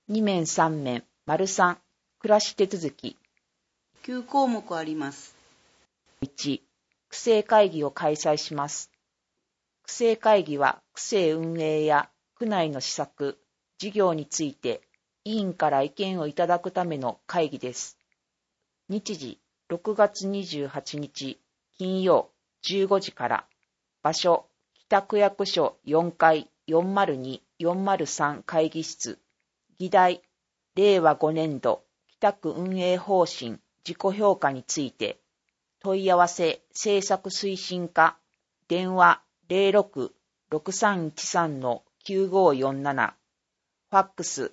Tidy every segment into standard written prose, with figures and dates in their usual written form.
2面3面、丸3、暮らし手続き。 9項目あります。 1、区政会議を開催します。区政会議は区政運営や区内の施策、事業について委員から意見をいただくための会議です。日時、6月28日、金曜15時から。場所、北区役所4階402-403会議室。議題、令和5年度北区運営方針自己評価について。問い合わせ政策推進課。電話06-6313-9547。ファックス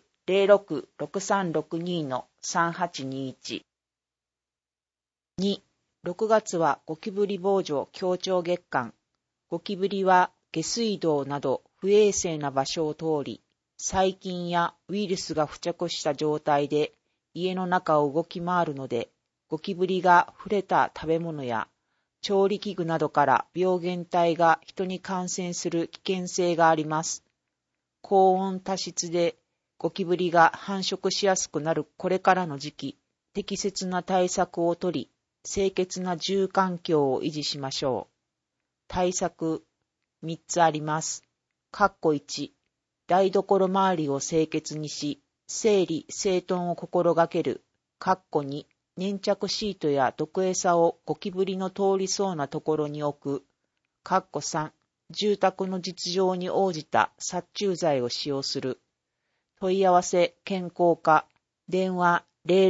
06-6362-3821。2、6月はゴキブリ防除協調月間。ゴキブリは下水道など不衛生な場所を通り、細菌やウイルスが付着した状態で家の中を動き回るので、ゴキブリが触れた食べ物や調理器具などから病原体が人に感染する危険性があります。高温多湿でゴキブリが繁殖しやすくなるこれからの時期、適切な対策をとり、清潔な住環境を維持しましょう。対策3つあります。1、台所周りを清潔にし、整理整頓を心がける。2、粘着シートや毒餌をゴキブリの通りそうなところに置く。3、住宅の実情に応じた殺虫剤を使用する。問い合わせ健康課。電話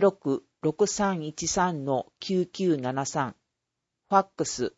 06-6313-9973。ファックス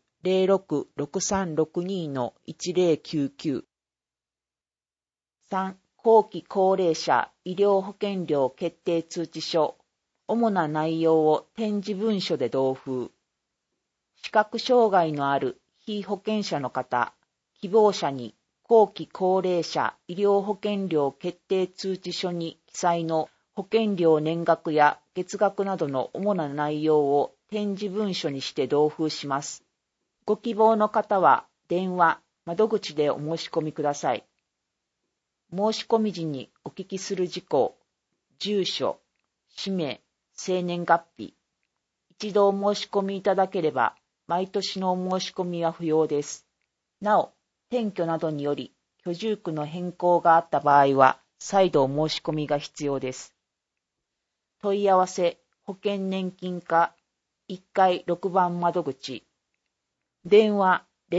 06-6362-1099。3、後期高齢者医療保険料決定通知書。主な内容を点字文書で同封。視覚障害のある被保険者の方、希望者に後期高齢者医療保険料決定通知書に記載の保険料年額や月額などの主な内容を点字文書にして同封します。ご希望の方は電話、窓口でお申し込みください。申し込み時にお聞きする事項、住所、氏名、生年月日。一度お申し込みいただければ、毎年のお申し込みは不要です。なお、転居などにより居住区の変更があった場合は、再度お申し込みが必要です。問い合わせ、保険年金課1階6番窓口。電話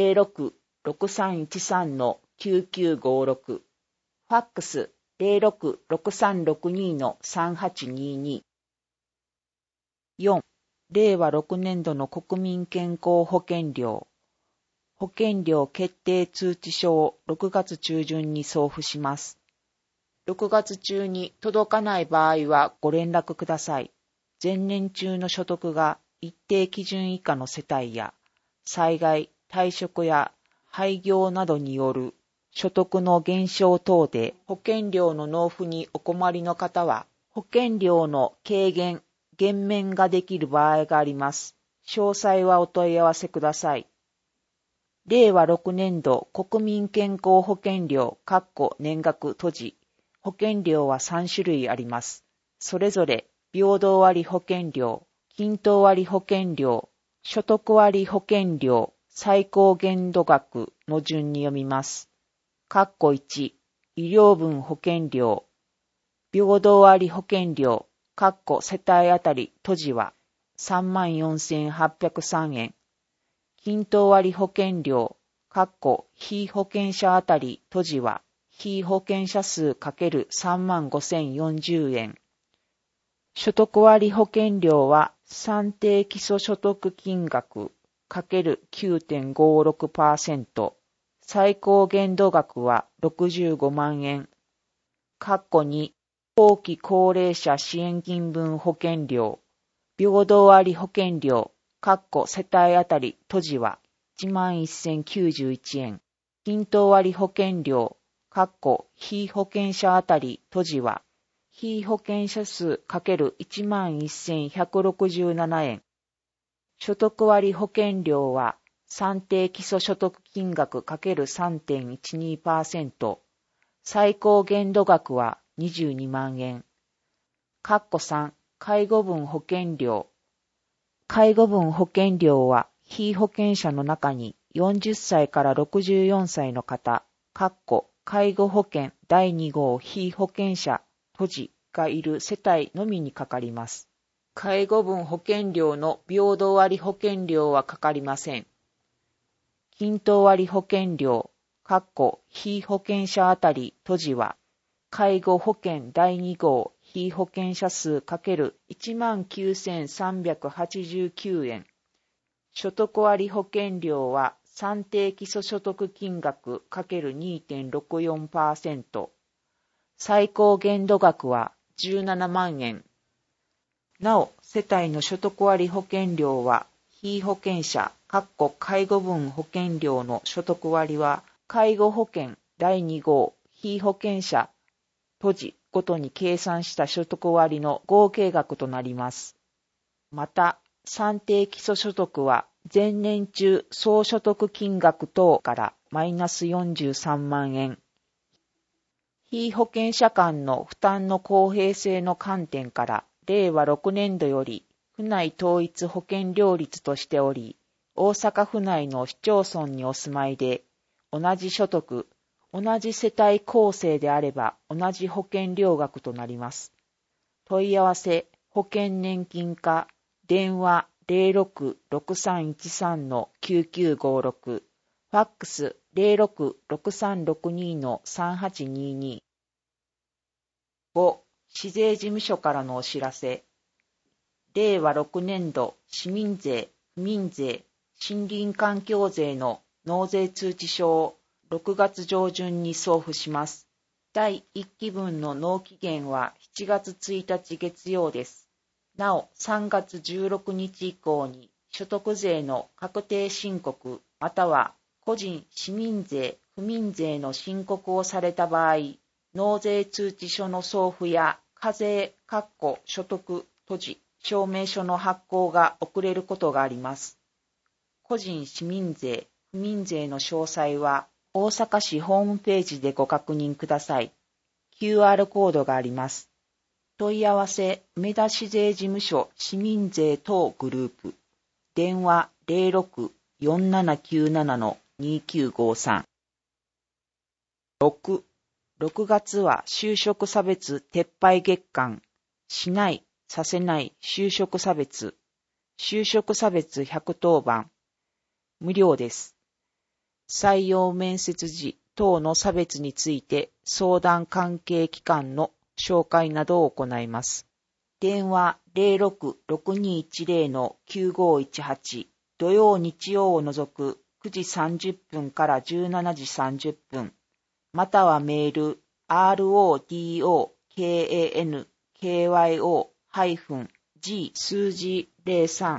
06-6313-9956。ファックス06-6362-3822。4、令和6年度の国民健康保険料。保険料決定通知書を6月中旬に送付します。6月中に届かない場合はご連絡ください。前年中の所得が一定基準以下の世帯や、災害、退職や廃業などによる所得の減少等で保険料の納付にお困りの方は、保険料の軽減、減免ができる場合があります。詳細はお問い合わせください。令和6年度国民健康保険料年額閉じ。保険料は3種類あります。それぞれ、平等割保険料、均等割保険料、所得割保険料、最高限度額の順に読みます。1、医療分保険料、平等割保険料、世帯あたり閉じは 34,803 円。均等割保険料、被保険者あたり閉じは被保険者数 ×35,040 円。所得割保険料は算定基礎所得金額 ×9.56%。最高限度額は65万円。2、後期高齢者支援金分保険料、平等割保険料、世帯あたり閉じは 11,091 円。均等割保険料、被保険者あたり閉じは、被保険者数 ×11,167 円。所得割保険料は、算定基礎所得金額 ×3.12%。最高限度額は22万円。 3、介護分保険料。介護分保険料は、被保険者の中に40歳から64歳の方、介護保険第2号被保険者、孤児がいる世帯のみにかかります。介護分保険料の平等割保険料はかかりません。均等割保険料、被保険者あたり都市は、介護保険第2号被保険者数 ×19,389 円。所得割保険料は算定基礎所得金額 ×2.64%。最高限度額は17万円。なお、世帯の所得割保険料は、被保険者、介護分保険料の所得割は、介護保険第2号被保険者、都市ごとに計算した所得割の合計額となります。また、算定基礎所得は、前年中総所得金額等からマイナス43万円。被保険者間の負担の公平性の観点から、令和6年度より、府内統一保険料率としており、大阪府内の市町村にお住まいで、同じ所得、同じ世帯構成であれば同じ保険料額となります。問い合わせ、保険年金課、電話 066313-9956、ファックス 066362-3822。5、市税事務所からのお知らせ。令和6年度市民税、府民税、森林環境税の納税通知書を6月上旬に送付します。第1期分の納期限は7月1日月曜です。なお、3月16日以降に所得税の確定申告または個人市民税、府民税の申告をされた場合、納税通知書の送付や課税、所得、都市、証明書の発行が遅れることがあります。個人市民税、府民税の詳細は、大阪市ホームページでご確認ください。QR コードがあります。問い合わせ、梅田市税事務所市民税等グループ。電話 06-4797-2953。6月は就職差別撤廃月間。しない、させない就職差別。就職差別110番。無料です。採用面接時等の差別について相談関係機関の紹介などを行います。電話 066210-9518 土曜日曜を除く9時30分から17時30分またはメール RODOKANKYO-G 数字03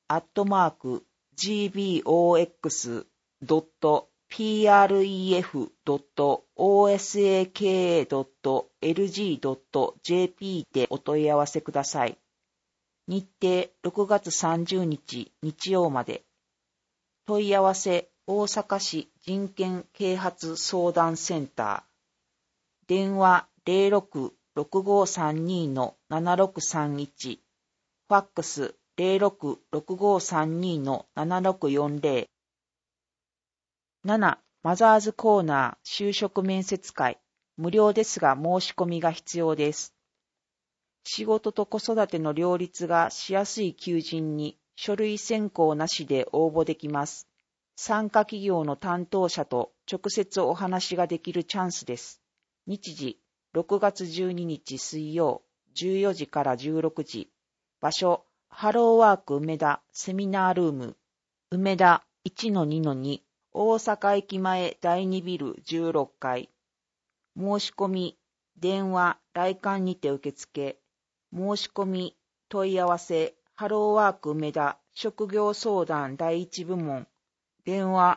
@gboox.pref.osaka.lg.jp でお問い合わせください。日程6月30日日曜まで。問い合わせ大阪市人権啓発相談センター。電話 06-6532-7631。ファックス 06-6532-7640。7. マザーズコーナー就職面接会。無料ですが申し込みが必要です。仕事と子育ての両立がしやすい求人に書類選考なしで応募できます。参加企業の担当者と直接お話ができるチャンスです。日時6月12日水曜14時から16時。場所ハローワーク梅田セミナールーム梅田 1-2-2 大阪駅前第2ビル16階。申し込み、電話、来館にて受付。申し込み、問い合わせ、ハローワーク梅田職業相談第1部門。電話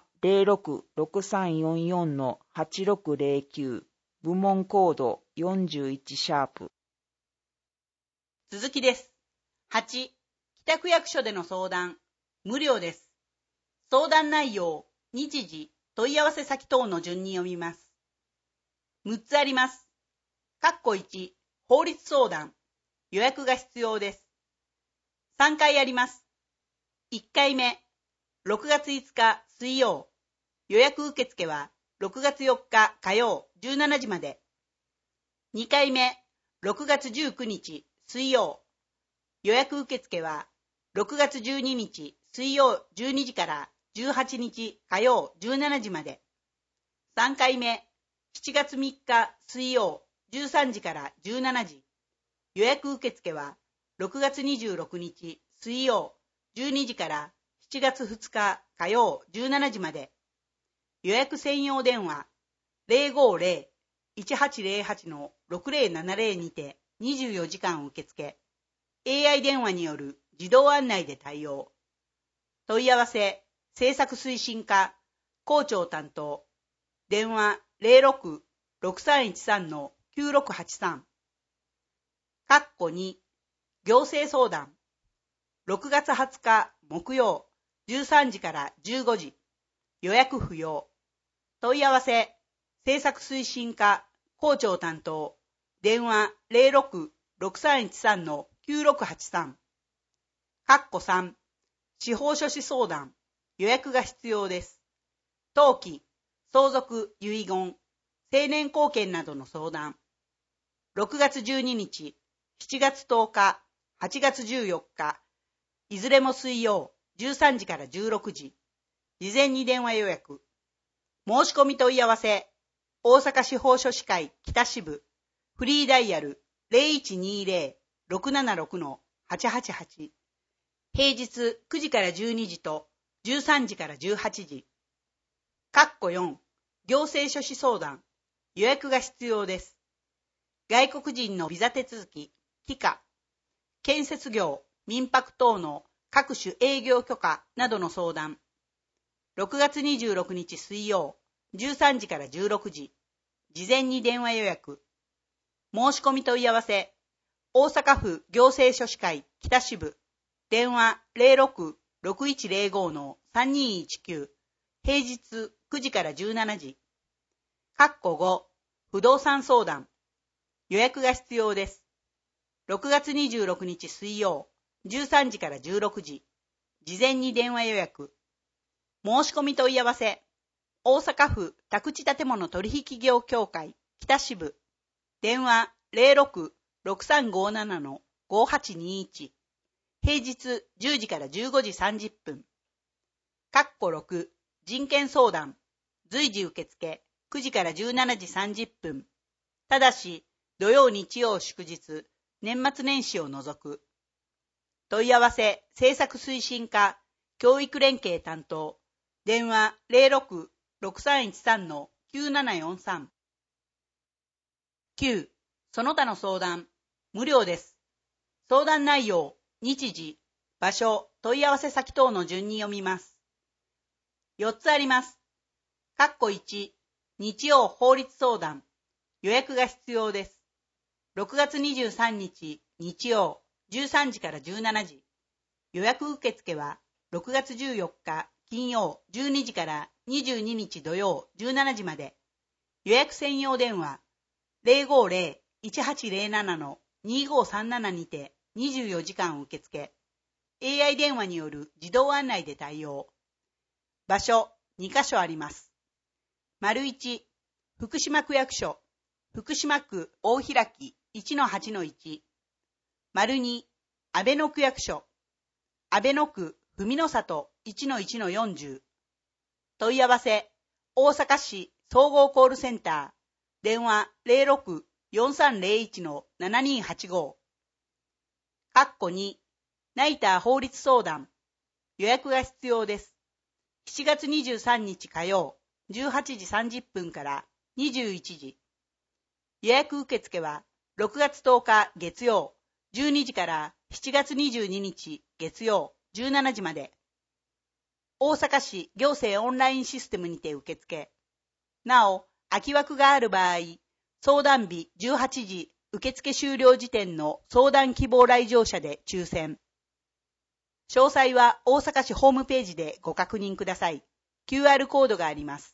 06-6344-8609 部門コード41シャープ。 続きです。8、北区役所での相談。無料です。相談内容、日時、問い合わせ先等の順に読みます。6つあります。1、法律相談。 予約が必要です。3回あります。1回目、6月5日水曜。予約受付は6月4日火曜17時まで。2回目、6月19日水曜。予約受付は6月12日水曜12時から18日火曜17時まで。3回目、7月3日水曜13時から17時。予約受付は6月26日水曜12時から7月2日火曜17時まで。予約専用電話 050-1808-6070 にて24時間受付。AI 電話による自動案内で対応。問い合わせ、政策推進課、校長担当。電話 06-6313-9683。2、行政相談。6月20日木曜13時から15時。予約不要。問い合わせ、政策推進課、校長担当。電話 06-6313-9683。3、司法書士相談。予約が必要です。登記、相続、遺言、成年後見などの相談。6月12日、7月10日、8月14日、いずれも水曜、13時から16時。事前に電話予約。申し込み問い合わせ、大阪司法書士会北支部、フリーダイヤル 0120-676-888。平日9時から12時と13時から18時。4、行政書士相談。予約が必要です。外国人のビザ手続き、帰化、建設業、民泊等の各種営業許可などの相談。6月26日水曜、13時から16時。事前に電話予約。申し込み問い合わせ、大阪府行政書士会北支部。電話 06-6105-3219。平日9時から17時。5、不動産相談。予約が必要です。6月26日水曜、13時から16時。事前に電話予約。申し込み問い合わせ。大阪府宅地建物取引業協会北支部。電話 06-6357-5821。平日10時から15時30分。6、人権相談。随時受付9時から17時30分。ただし、土曜日曜祝日、年末年始を除く。問い合わせ、政策推進課、教育連携担当。電話 06-6313-9743。9、その他の相談。無料です。相談内容、日時、場所、問い合わせ先等の順に読みます。4つあります。1、日曜法律相談。予約が必要です。6月23日日曜13時から17時。予約受付は6月14日金曜12時から22日土曜17時まで。予約専用電話 050-1807-2537 にて24時間受付。AI 電話による自動案内で対応。場所2カ所あります。1、福島区役所、福島区大開き 1-8-1。2、阿倍野区役所、阿倍野区文の里 1-1-40。問い合わせ、大阪市総合コールセンター、電話 06-4301-7285。2、ナイター法律相談。予約が必要です。7月23日火曜、18時30分から21時。予約受付は6月10日月曜、12時から7月22日月曜、17時まで。大阪市行政オンラインシステムにて受付。なお、空き枠がある場合、相談日18時受付終了時点の相談希望来場者で抽選。詳細は大阪市ホームページでご確認ください。QR コードがあります。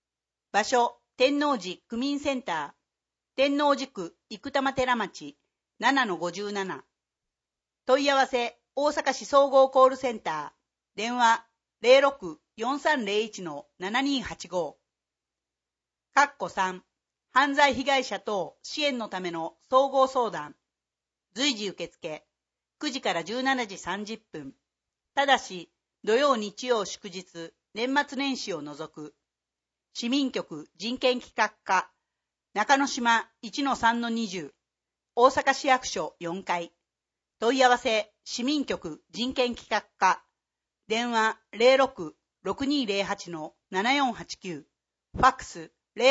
場所、天王寺区民センター、天王寺区生玉寺町 7-57。問い合わせ、大阪市総合コールセンター。電話、06-4301-7285。3、犯罪被害者等支援のための総合相談。随時受付、9時から17時30分。ただし、土曜日曜祝日、年末年始を除く。市民局人権企画課、中之島 1-3-20、大阪市役所4階。問い合わせ、市民局人権企画課。電話06-6208-7489。ファックス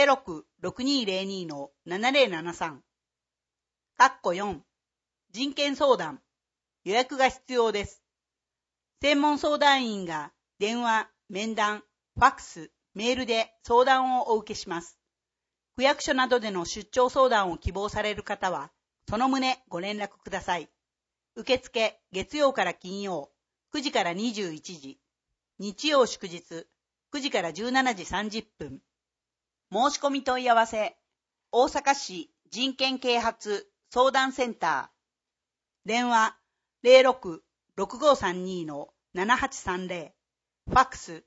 06-6202-7073。4、人権相談。予約が必要です。専門相談員が電話、面談、ファックス、メールで相談をお受けします。区役所などでの出張相談を希望される方は、その旨ご連絡ください。受付、月曜から金曜、9時から21時。日曜祝日、9時から17時30分。申し込み問い合わせ、大阪市人権啓発相談センター。電話、06-6532-7830。ファックス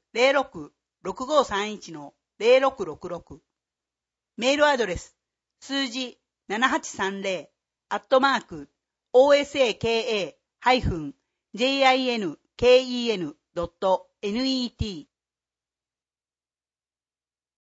06-6531-0666。メールアドレス、数字7830@osaka-jinken.net